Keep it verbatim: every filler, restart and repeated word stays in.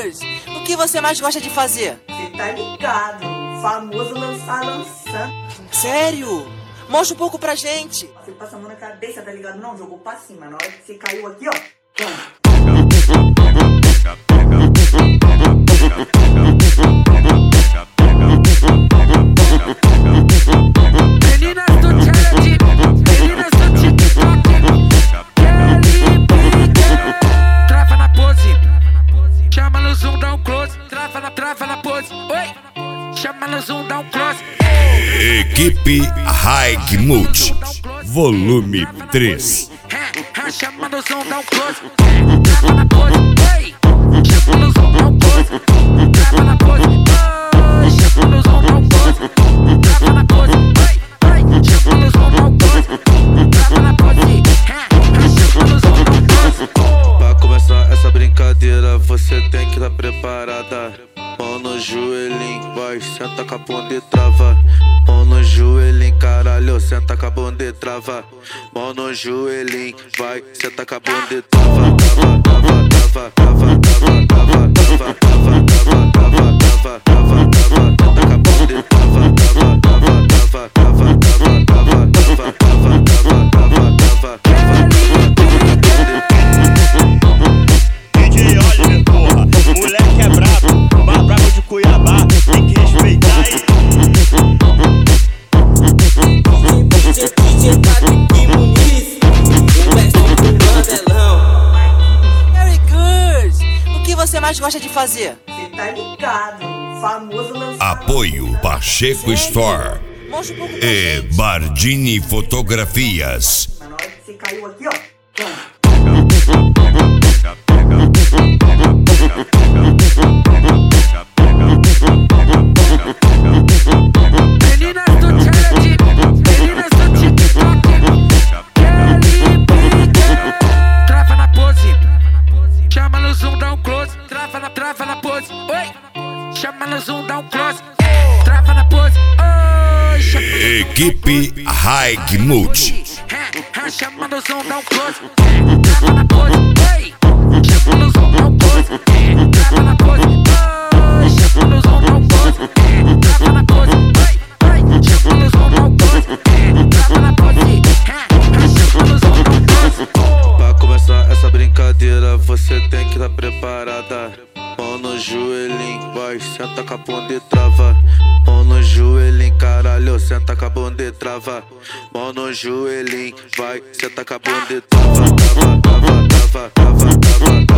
Girls, o que você mais gosta de fazer? Cê tá ligado, famoso lançar lançando. Sério? Mostra um pouco pra gente. Você passa a mão na cabeça, tá ligado? Não, jogou pra cima. Na hora que você caiu aqui, ó. Meninas do challenge, meninas do TikTok, Kelly Pique. Trava na pose, chama no zoom, dá um close. Trava na, trava na pose, oi. Chama no zoom, dá um close. Equipe High Mood, volume três. Chama no zoom, dá um close. Trava na pose, oi. Chama no zoom, dá um close. Trava na pose, oi. Chama no zoom, dá um close. Trava na pose, oi, oi. Chama no zoom, dá um close. Trava na pose, chama no zoom, dá um close. Pra começar essa brincadeira, você tem que estar preparada. Mão no joelhinho, vai, senta com a bunda e trava. Mão no joelhinho, caralho, senta com a bunda e trava. Mão no joelhinho, vai, senta com a bunda e trava. Trava, trava, trava, trava, trava, trava, trava, trava, trava, trava, trava, trava, trava, senta com a bunda e trava. Trava, trava, trava, trava, trava, trava, trava, trava, trava, trava, trava, trava. D J Oliver, porra, moleque é brabo, mais brabo de Cuiabá, tem que respeitar, hein? Harry Girls, o que você mais gosta de fazer? Cê tá ligado, famoso lançar. Apoio Pacheco Store Mostra um pouco pra e gente. Bardini Fotografias. Na hora que você caiu aqui, ó. Meninas do challenge, meninas do TikTok, Kelly Pique. Trava na pose, chama no zoom, dá um close. Trava na, trava na pose, oi. Chama no zoom, dá um close. Trava na pose, oi. Chama no zoom, Equipe High Mood. chama no zoom, dá um close. Trava na pose, oi. Chama no zoom, dá um close. Trava na pose, oi. Chama no zoom, dá um close. Trava na pose, oi, oi. Chama no zoom, dá um close. Trava na pose, chama no zoom, dá um close. Pra começar essa brincadeira, você tem que estar preparada. Mão no joelhinho, vai, senta com a bunda e trava. Mão no joelhinho, caralho, senta com a bunda e trava. Mão no joelhinho, vai, senta com a bunda e trava. Trava, trava, trava, trava, trava,